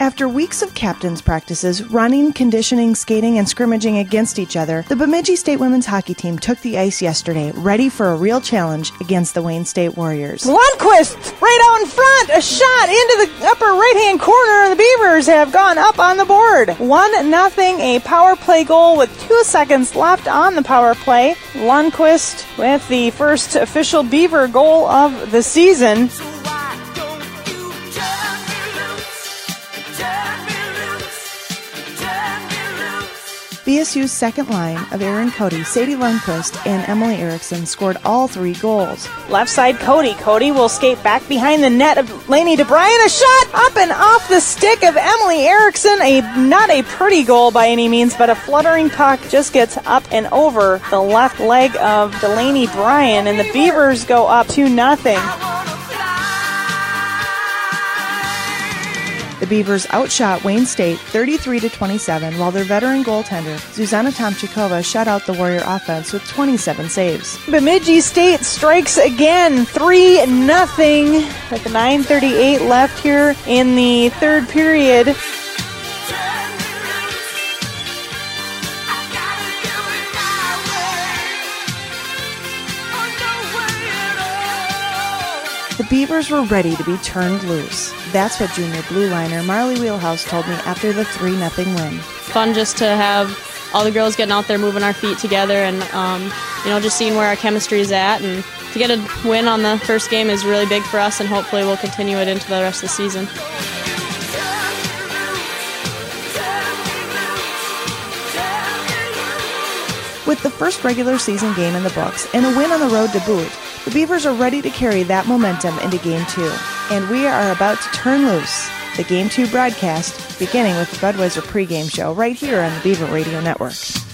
After weeks of captains' practices, running, conditioning, skating, and scrimmaging against each other, the Bemidji State women's hockey team took the ice yesterday, ready for a real challenge against the Wayne State Warriors. Lundqvist right out in front, a shot into the upper right-hand corner, and the Beavers have gone up on the board. 1-0, a power play goal with 2 seconds left on the power play. Lundqvist with the first official Beaver goal of the season. BSU's second line of Aaron Cody, Sadie Lundqvist, and Emily Erickson scored all 3 goals. Left side, Cody. Cody will skate back behind the net of Lainey DeBryan. A shot up and off the stick of Emily Erickson. Not a pretty goal by any means, but a fluttering puck just gets up and over the left leg of Delaney Bryan, and the Beavers go up 2-0. The Beavers outshot Wayne State 33-27, while their veteran goaltender, Zuzana Tomchikova, shut out the Warrior offense with 27 saves. Bemidji State strikes again, 3-0, with 9:38 left here in the third period. The Beavers were ready to be turned loose. That's what junior blue liner Marley Wheelhouse told me after the 3-0 win. Fun just to have all the girls getting out there moving our feet together and just seeing where our chemistry is at. And to get a win on the first game is really big for us, and hopefully we'll continue it into the rest of the season. With the first regular season game in the books and a win on the road to boot, the Beavers are ready to carry that momentum into Game 2. And we are about to turn loose the Game 2 broadcast, beginning with the Budweiser pregame show right here on the Beaver Radio Network.